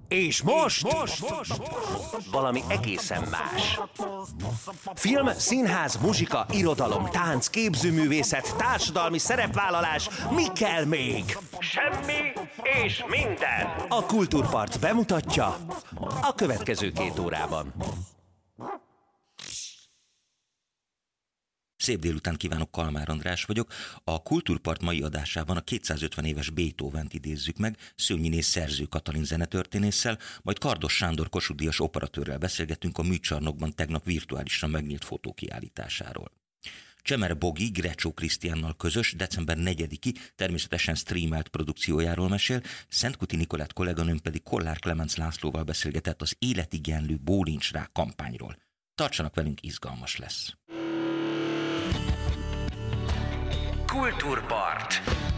És most valami egészen más. Film, színház, muzsika, irodalom, tánc, képzőművészet, társadalmi szerepvállalás, mi kell még? Semmi és minden. A Kultúrpart bemutatja a következő 2 órában. Szép délután kívánok, Kalmár András vagyok. A Kultúrpart mai adásában a 250 éves Beethovent idézzük meg, Szőnyiné Szerző Katalin zenetörténésszel, majd Kardos Sándor Kossuth Díjas operatőrrel beszélgetünk a Műcsarnokban tegnap virtuálisan megnyílt fotókiállításáról. Csemer Bogi Grecsó Krisztiánnal közös, december 4-i, természetesen streamelt produkciójáról mesél, Szentkuti Nikolett kolléganőm pedig Kollár Klemenc Lászlóval beszélgetett az életigenlő Bólincs rá kampányról. Tartsanak velünk, izgalmas lesz! Kultúrpart.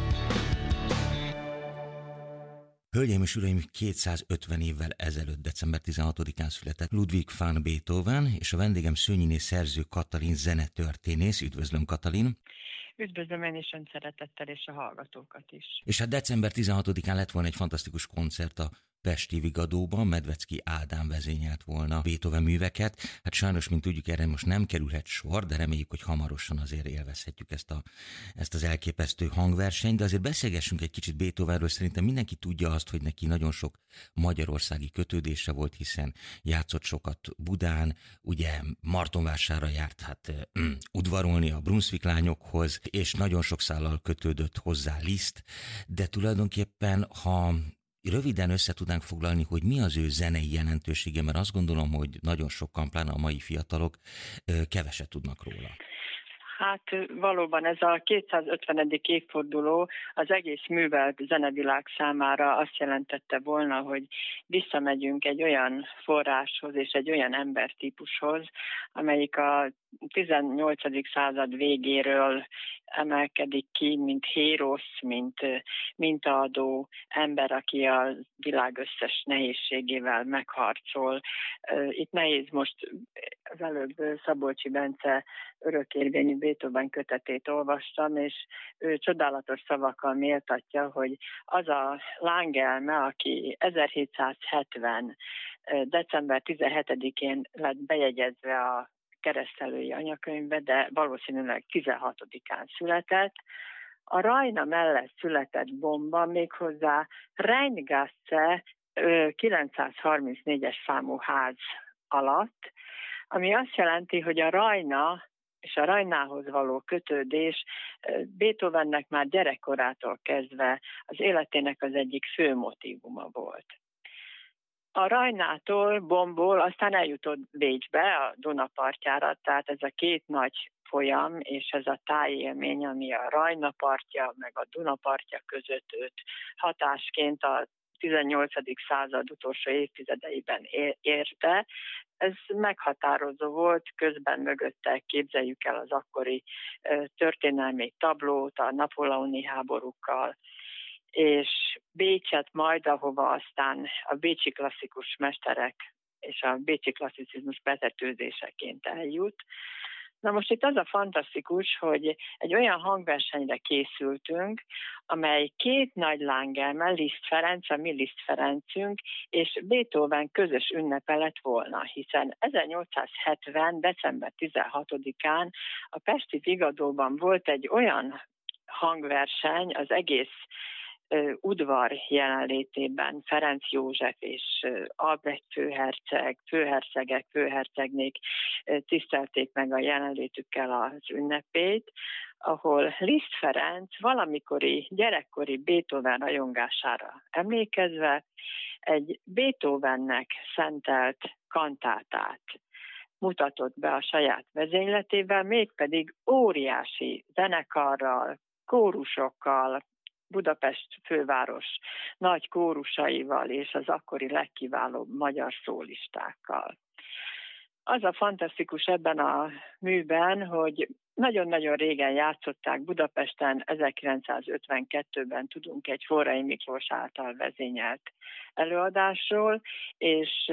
Hölgyeim és uraim, 250 évvel ezelőtt, december 16-án született Ludwig van Beethoven, és a vendégem Szőnyiné Szerző Katalin zenetörténész. Üdvözlöm, Katalin! Üdvözlöm én is ön szeretettel, és a hallgatókat is. És hát december 16-án lett volna egy fantasztikus koncert a pesti Vigadóban, Medvecki Ádám vezényelt volna Beethoven műveket. Hát sajnos, mint tudjuk, erre most nem kerülhet sor, de reméljük, hogy hamarosan azért élvezhetjük ezt az elképesztő hangversenyt. De azért beszélgessünk egy kicsit Beethovenről. Szerintem mindenki tudja azt, hogy neki nagyon sok magyarországi kötődése volt, hiszen játszott sokat Budán, ugye Martonvásárra járt udvarolni a Brunswick lányokhoz, és nagyon sok szállal kötődött hozzá Liszt, de tulajdonképpen, ha röviden össze tudnánk foglalni, hogy mi az ő zenei jelentősége, mert azt gondolom, hogy nagyon sokan, pláne a mai fiatalok keveset tudnak róla. Hát valóban ez a 250. évforduló az egész művelt zenevilág számára azt jelentette volna, hogy visszamegyünk egy olyan forráshoz és egy olyan embertípushoz, amelyik a 18. század végéről emelkedik ki, mint hérosz, mint mintaadó ember, aki a világ összes nehézségével megharcol. Itt nehéz most, az előbb Szabolcsi Bence örökérvényű Beethoven kötetét olvastam, és ő csodálatos szavakkal méltatja, hogy az a lángelme, aki 1770. december 17-én lett bejegyezve a keresztelői anyakönyvbe, de valószínűleg 16-án született. A Rajna mellett született bomba méghozzá Rheingasse 934-es számú ház alatt, ami azt jelenti, hogy a Rajna és a Rajnához való kötődés Beethovennek már gyerekkorától kezdve az életének az egyik fő motívuma volt. A Rajnától, Bombból aztán eljutott Bécsbe, a Duna partjára, tehát ez a két nagy folyam, és ez a tájélmény, ami a Rajna partja, meg a Duna partja között őt hatásként a 18. század utolsó évtizedeiben érte. Ez meghatározó volt, közben mögötte képzeljük el az akkori történelmi tablót, a napóleoni háborúkkal, és Bécset majd, ahova aztán a bécsi klasszikus mesterek és a bécsi klasszicizmus betetőzéseként eljut. Na most itt az a fantasztikus, hogy egy olyan hangversenyre készültünk, amely két nagy lángelme, Liszt Ferenc, a mi Liszt Ferencünk, és Beethoven közös ünnepe lett volna, hiszen 1870. december 16-án a pesti Vigadóban volt egy olyan hangverseny az egész udvar jelenlétében, Ferenc József és Albrecht főhercegek, főhercegnék tisztelték meg a jelenlétükkel az ünnepét, ahol Liszt Ferenc valamikori gyerekkori Beethoven rajongására emlékezve egy Beethovennek szentelt kantátát mutatott be a saját vezényletével, mégpedig óriási zenekarral, kórusokkal, Budapest főváros nagy kórusaival és az akkori legkiválóbb magyar szólistákkal. Az a fantasztikus ebben a műben, hogy nagyon-nagyon régen játszották Budapesten, 1952-ben tudunk egy Forrai Miklós által vezényelt előadásról, és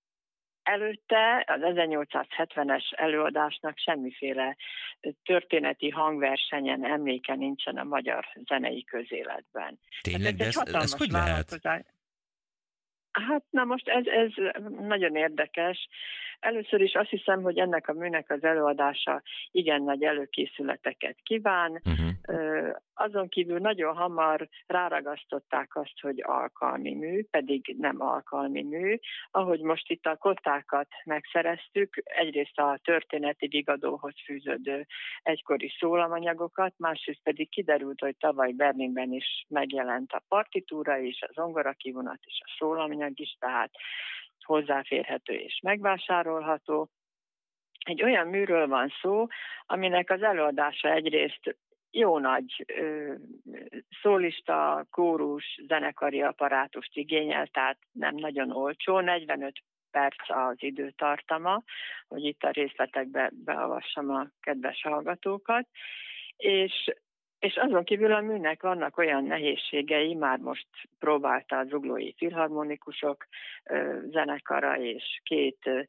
előtte az 1870-es előadásnak semmiféle történeti hangversenyen emléke nincsen a magyar zenei közéletben. Tényleg, de ez hogy lehet? Hát na most ez nagyon érdekes. Először is azt hiszem, hogy ennek a műnek az előadása igen nagy előkészületeket kíván. Azon kívül nagyon hamar ráragasztották azt, hogy alkalmi mű, pedig nem alkalmi mű. Ahogy most itt a kottákat megszereztük, egyrészt a történeti vigadóhoz fűződő egykori szólamanyagokat, másrészt pedig kiderült, hogy tavaly Berlinben is megjelent a partitúra is, a zongorakivonat is, a szólamanyag is, tehát hozzáférhető és megvásárolható. Egy olyan műről van szó, aminek az előadása egyrészt jó nagy szólista, kórus, zenekari apparátust igényel, tehát nem nagyon olcsó, 45 perc az időtartama, hogy itt a részletekbe beavassam a kedves hallgatókat, és azon kívül a műnek vannak olyan nehézségei, már most próbálta a zuglói filharmonikusok zenekara és 2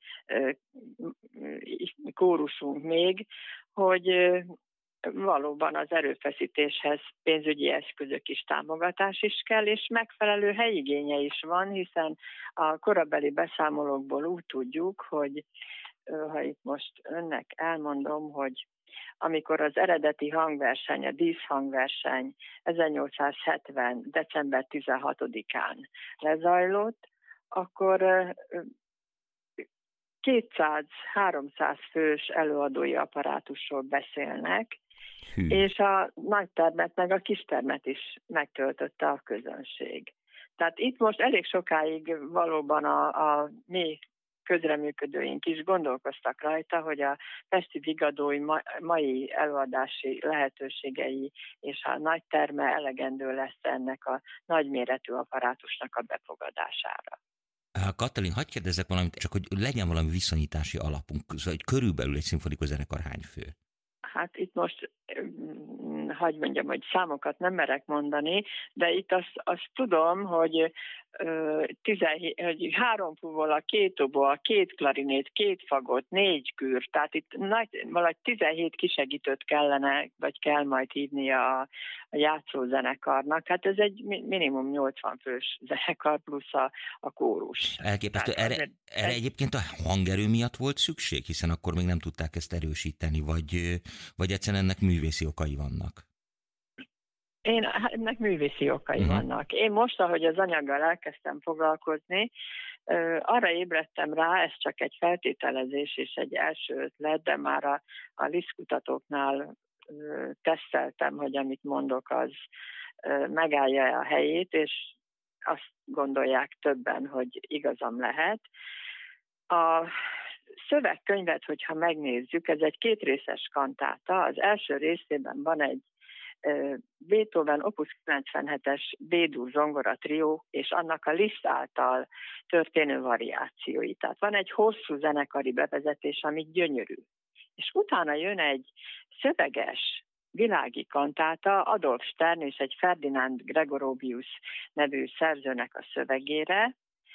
kórusunk még, hogy valóban az erőfeszítéshez pénzügyi eszközök is, támogatás is kell, és megfelelő helyigénye is van, hiszen a korabeli beszámolókból úgy tudjuk, hogy ha itt most önnek elmondom, hogy amikor az eredeti hangverseny, a díszhangverseny 1870. december 16-án lezajlott, akkor 200-300 fős előadói apparátusról beszélnek, és a nagytermet meg a kistermet is megtöltötte a közönség. Tehát itt most elég sokáig valóban a mi közreműködőink is gondolkoztak rajta, hogy a pesti vigadói mai előadási lehetőségei és a nagy terme elegendő lesz ennek a nagyméretű apparátusnak a befogadására. Katalin, hadd kérdezzek valamit, csak hogy legyen valami viszonyítási alapunk, szóval hogy körülbelül egy szimfonikus zenekar hány fő? Hát itt most, hadd mondjam, hogy számokat nem merek mondani, de itt azt tudom, hogy 3 fuvola, 2 oboa, 2 klarinét, 2 fagot, 4 kür, tehát itt valahogy 17 kisegítőt kellene, vagy kell majd hívnia a játszózenekarnak. Hát ez egy minimum 80 fős zenekar plusz a kórus. Elképesztő. Erre egyébként a hangerő miatt volt szükség, hiszen akkor még nem tudták ezt erősíteni, vagy egyszerűen ennek művészi okai vannak? Ennek művészi okai vannak. Én most, ahogy az anyaggal elkezdtem foglalkozni, arra ébredtem rá, ez csak egy feltételezés és egy első ötlet, de már a Liszt kutatóknál teszteltem, hogy amit mondok, az megállja a helyét, és azt gondolják többen, hogy igazam lehet. A szövegkönyvet, hogyha megnézzük, ez egy 2 részes kantáta. Az első részében van egy Beethoven Opus 97-es B-dur zongora trió, és annak a Liszt által történő variációi. Tehát van egy hosszú zenekari bevezetés, ami gyönyörű. És utána jön egy szöveges világi kantáta Adolf Stern és egy Ferdinand Gregorovius nevű szerzőnek a szövegére,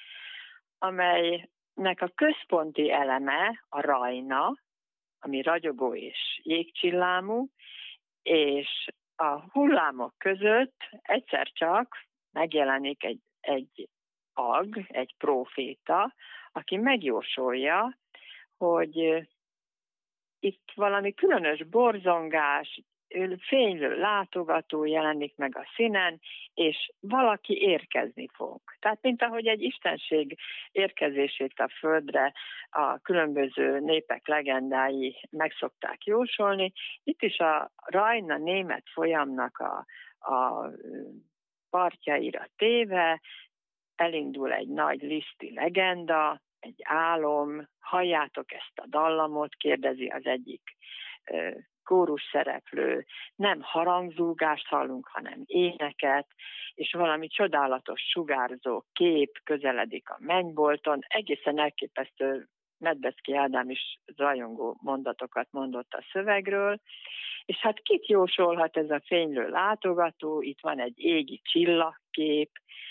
amelynek a központi eleme a rajna, ami ragyogó és jégcsillámú, és a hullámok között egyszer csak megjelenik egy ag, egy próféta, aki megjósolja, hogy itt valami különös borzongás, fénylő látogató jelenik meg a színen, és valaki érkezni fog. Tehát, mint ahogy egy istenség érkezését a földre a különböző népek legendái meg szokták jósolni, itt is a Rajna német folyamnak a partjaira téve elindul egy nagy liszti legenda, egy álom, halljátok ezt a dallamot, kérdezi az egyik kórus szereplő, nem harangzúgást hallunk, hanem éneket, és valami csodálatos sugárzó kép közeledik a mennybolton, egészen elképesztő. Medvecki Ádám is rajongó mondatokat mondott a szövegről, és hát kit jósolhat ez a fénylő látogató, itt van egy égi csillagkép,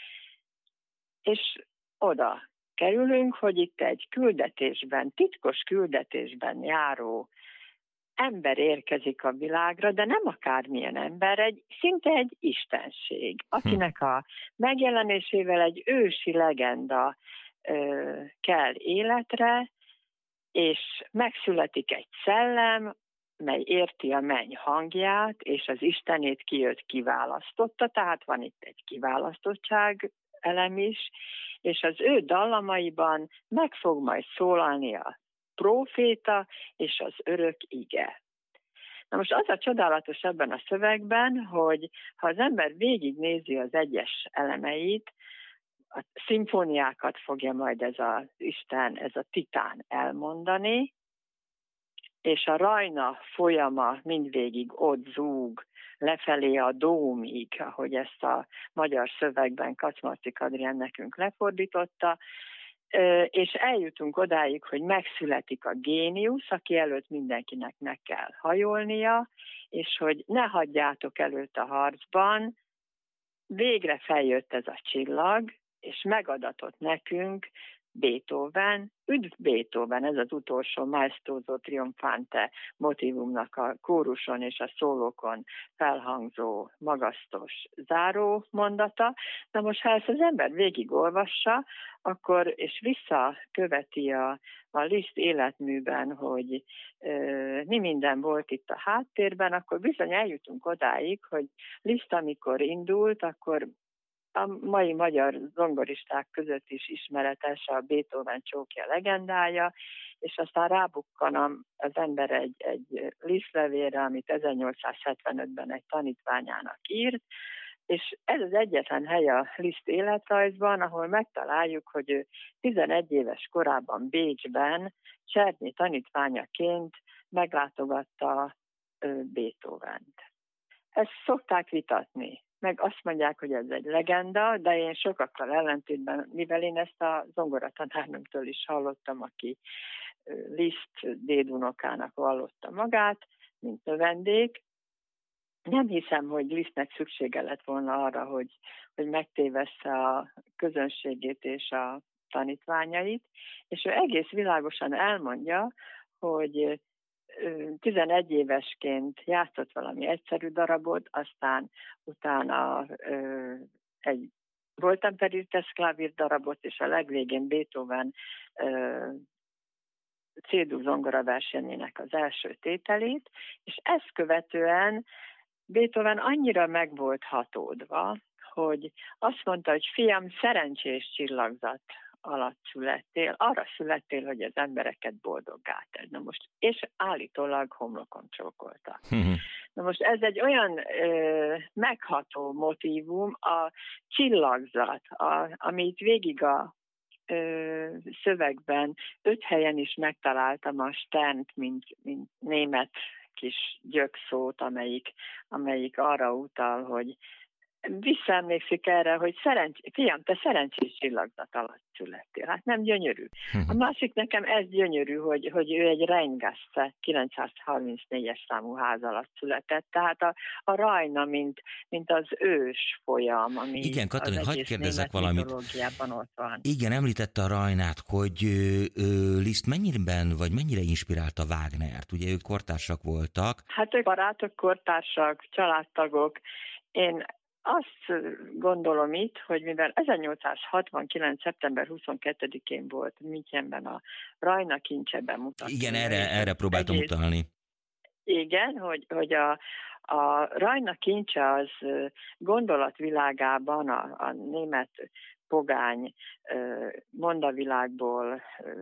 és oda kerülünk, hogy itt egy küldetésben, titkos küldetésben járó ember érkezik a világra, de nem akármilyen ember, szinte egy istenség, akinek a megjelenésével egy ősi legenda kell életre, és megszületik egy szellem, mely érti a menny hangját, és az Istenét kiválasztotta, tehát van itt egy kiválasztottság elem is, és az ő dallamaiban meg fog majd szólalni a próféta és az örök ige. Na most az a csodálatos ebben a szövegben, hogy ha az ember végignézi az egyes elemeit, a szimfóniákat fogja majd ez az Isten, ez a titán elmondani, és a Rajna folyama mindvégig ott zúg, lefelé a Dómig, ahogy ezt a magyar szövegben Kaczmarczyk Adrián nekünk lefordította, és eljutunk odáig, hogy megszületik a géniusz, aki előtt mindenkinek meg kell hajolnia, és hogy ne hagyjátok előtt a harcban, végre feljött ez a csillag, és megadatott nekünk Beethoven, üdv Beethoven, ez az utolsó Maestoso Triomphante motívumnak a kóruson és a szólókon felhangzó magasztos záró mondata. Na most, ha ezt az ember végigolvassa, akkor, és visszaköveti a Liszt életműben, hogy mi minden volt itt a háttérben, akkor bizony eljutunk odáig, hogy Liszt, amikor indult, akkor a mai magyar zongoristák között is ismeretes a Beethoven csókja legendája, és aztán rábukkan az ember egy Liszt-levélre, amit 1875-ben egy tanítványának írt, és ez az egyetlen hely a Liszt életrajzban, ahol megtaláljuk, hogy ő 11 éves korában Bécsben Csernyi tanítványaként meglátogatta Beethovent. Ezt szokták vitatni. Meg azt mondják, hogy ez egy legenda, de én sokakkal ellentétben, mivel én ezt a zongoratanárnőmtől is hallottam, aki Liszt dédunokának vallotta magát, mint növendék, nem hiszem, hogy Lisztnek szüksége lett volna arra, hogy megtévessze a közönségét és a tanítványait, és ő egész világosan elmondja, hogy 11 évesként játszott valami egyszerű darabot, aztán utána egy Wohltemperiertes Klavír darabot, és a legvégén Beethoven C-dur zongora versenyének az első tételét, és ezt követően Beethoven annyira meg volt hatódva, hogy azt mondta, hogy fiam, szerencsés csillagzat alatt születtél, arra születtél, hogy az embereket boldoggá tedd. Na most, és állítólag homlokon csókolta. Na most ez egy olyan megható motívum, a csillagzat, amit végig a szövegben 5 helyen is megtaláltam a Sternt, mint német kis gyökszót, amelyik arra utal, hogy visszaemlékszik erre, hogy fiam, te szerencsés csillagzat alatt születtél. Hát nem gyönyörű. A másik nekem ez gyönyörű, hogy ő egy Rheingasse 934-es számú ház alatt született. Tehát a Rajna, mint az ős folyam, ami igen, Katalin, az hadd egész kérdezzek német valamit. mitológiában ott van. Igen, említette a Rajnát, hogy Liszt mennyire inspirálta Wagnert? Ugye ők kortársak voltak. Hát ők barátok, kortársak, családtagok. Én azt gondolom itt, hogy mivel 1869. szeptember 22-én volt Münchenben a Rajna kincse bemutató. Igen, erre próbáltam utalni. Igen, hogy a Rajna kincse az gondolatvilágában a német pogány mondavilágból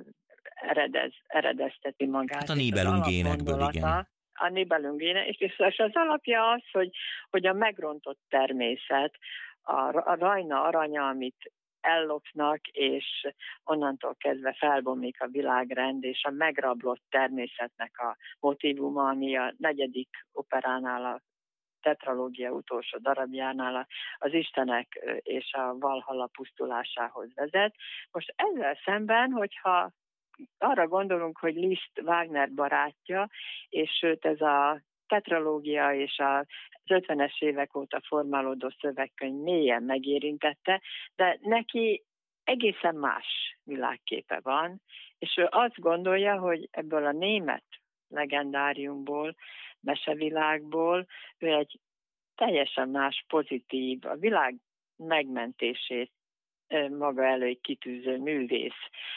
eredezteti magát. Hát a Nibelungénekből, igen. A Nibelungének, és az alapja az, hogy a megrontott természet, a Rajna aranya, amit ellopnak, és onnantól kezdve felbomlik a világrend, és a megrablott természetnek a motívuma, ami a 4. operánál, a tetralógia utolsó darabjánál az Istenek és a Valhalla pusztulásához vezet. Most ezzel szemben, hogyha arra gondolunk, hogy Liszt Wagner barátja, és sőt ez a tetralógia és az 50-es évek óta formálódó szövegkönyv mélyen megérintette, de neki egészen más világképe van, és ő azt gondolja, hogy ebből a német legendáriumból, mesevilágból. Ő egy teljesen más, pozitív, a világ megmentését maga elő kitűző művész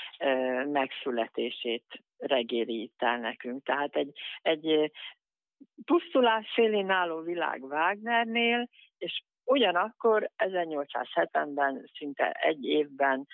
megszületését regéli itt el nekünk. Tehát egy pusztulás szélén álló világ Wagnernél, és ugyanakkor 1870-ben, szinte egy évben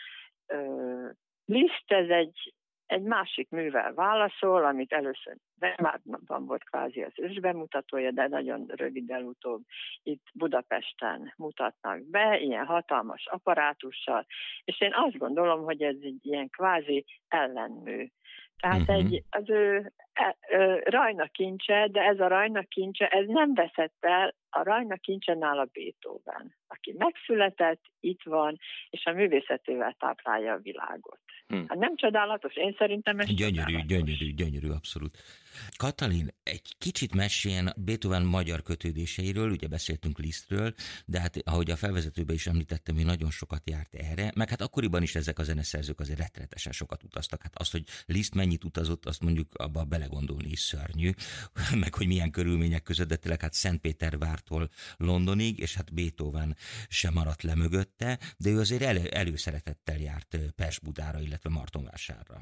Liszt ez egy másik művel válaszol, amit először Weimárban volt kvázi az ősbemutatója, de nagyon röviddel utóbb itt Budapesten mutatnak be, ilyen hatalmas apparátussal, és én azt gondolom, hogy ez egy ilyen kvázi ellenmű. Tehát az ő Rajna kincse, de ez a Rajna kincse, ez nem veszett el, a Rajna kincse nála Beethoven, aki megszületett, itt van, és a művészetével táplálja a világot. Hát nem csodálatos? Én szerintem ez gyönyörű, abszolút. Katalin, egy kicsit meséljen Beethoven magyar kötődéseiről, ugye beszéltünk Lisztről, de hát ahogy a felvezetőben is említettem, hogy nagyon sokat járt erre, meg hát akkoriban is ezek a zeneszerzők azért rettenetesen sokat utaztak. Hát azt, hogy Liszt mennyit utazott, azt mondjuk abba belegondolni is szörnyű, meg hogy milyen körülmények között, de tényleg hát Szentpétervártól Londonig, és hát Beethoven sem maradt le mögötte, de ő azért előszeretettel járt Pest-Budára, illetve Martonvásárra.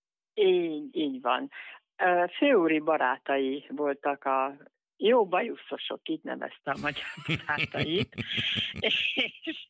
Így van. Főúri barátai voltak a jó bajuszosok, így nevezte a magyar barátait. És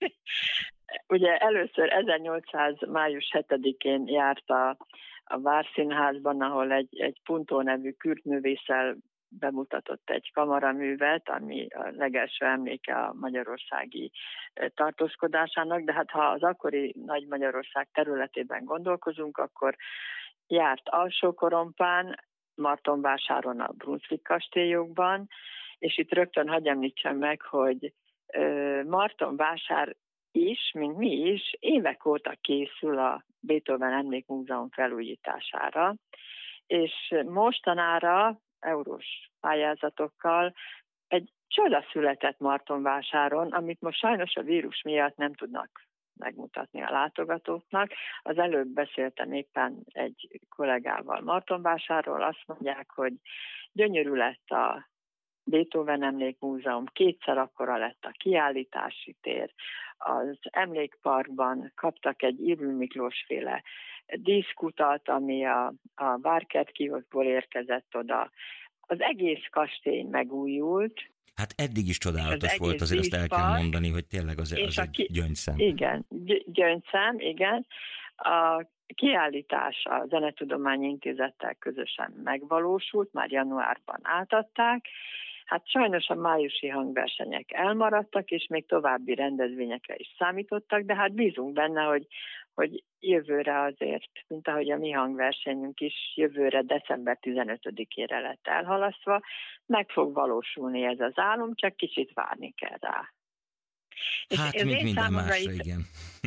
ugye először 1800. május 7-én járt a Várszínházban, ahol egy Puntó nevű kürtművésszel bemutatott egy kamaraművet, ami a legelső emléke a magyarországi tartózkodásának, de hát ha az akkori Nagy Magyarország területében gondolkozunk, akkor járt Alsókorompán, Martonvásáron a Brunswick kastélyokban, és itt rögtön hadd említsem meg, hogy Martonvásár is, mint mi is, évek óta készül a Beethoven Emlékmúzeum felújítására, és mostanára eurós pályázatokkal egy csoda született Martonvásáron, amit most sajnos a vírus miatt nem tudnak megmutatni a látogatóknak. Az előbb beszéltem éppen egy kollégával Martonvásárról, azt mondják, hogy gyönyörű lett a Beethoven Emlékmúzeum, kétszer akkora lett a kiállítási tér. Az emlékparkban kaptak egy Ürül Miklós féle díszkutat, ami a Várkert kioszból érkezett oda. Az egész kastély megújult. Hát eddig is csodálatos volt, azért azt el kell mondani, hogy tényleg az egy gyöngyszem. Igen, gyöngyszem, igen. A kiállítás a Zenetudományi Intézettel közösen megvalósult, már januárban átadták. Hát sajnos a májusi hangversenyek elmaradtak, és még további rendezvényekre is számítottak, de hát bízunk benne, hogy jövőre azért, mint ahogy a mi hangversenyünk is jövőre december 15-ére lett elhalasztva, meg fog valósulni ez az álom, csak kicsit várni kell rá. Hát, mint minden másra, igen.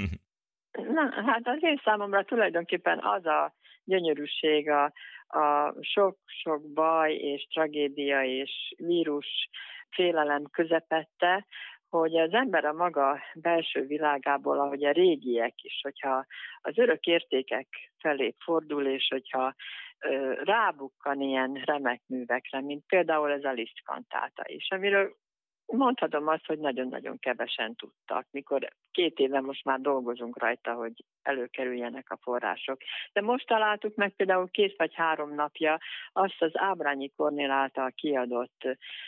Hát az én számomra tulajdonképpen az a gyönyörűség, a sok-sok baj és tragédia és vírus félelem közepette, hogy az ember a maga belső világából, ahogy a régiek is, hogyha az örök értékek felé fordul, és hogyha rábukkan ilyen remek művekre, mint például ez a Liszt kantáta is, amiről mondhatom azt, hogy nagyon-nagyon kevesen tudtak, mikor 2 éve most már dolgozunk rajta, hogy előkerüljenek a források. De most találtuk meg például 2 vagy 3 napja azt az Ábrányi Kornél által kiadott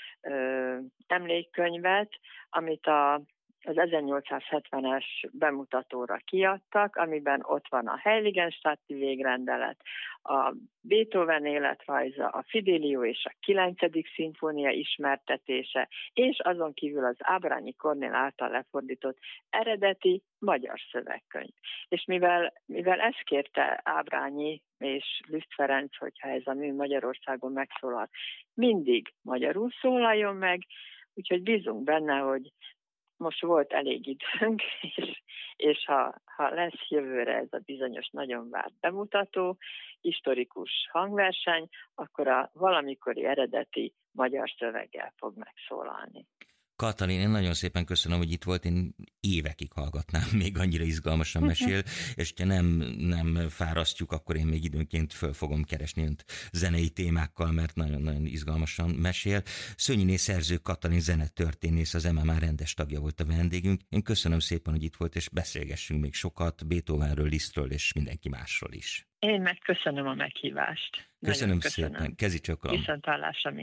emlékkönyvet, amit az 1870-es bemutatóra kiadtak, amiben ott van a Heiligenstadti végrendelet, a Beethoven életrajza, a Fidelio és a 9. szimfónia ismertetése, és azon kívül az Ábrányi Kornél által lefordított eredeti magyar szövegkönyv. És mivel ezt kérte Ábrányi és Liszt Ferenc, hogyha ez a mű Magyarországon megszólal, mindig magyarul szólaljon meg, úgyhogy bízunk benne, hogy most volt elég időnk, és ha lesz jövőre ez a bizonyos nagyon várt bemutató, historikus hangverseny, akkor a valamikori eredeti magyar szöveggel fog megszólalni. Katalin, én nagyon szépen köszönöm, hogy itt volt, én évekig hallgatnám, még annyira izgalmasan mesél, és ha nem fárasztjuk, akkor én még időnként föl fogom keresni önt zenei témákkal, mert nagyon-nagyon izgalmasan mesél. Szönyiné szerző Katalin zenetörténész, az MMA rendes tagja volt a vendégünk. Én köszönöm szépen, hogy itt volt, és beszélgessünk még sokat Beethovenről, Lisztről és mindenki másról is. Én meg köszönöm a meghívást. Köszönöm szépen, kezi csokolom. Viszonthallásra.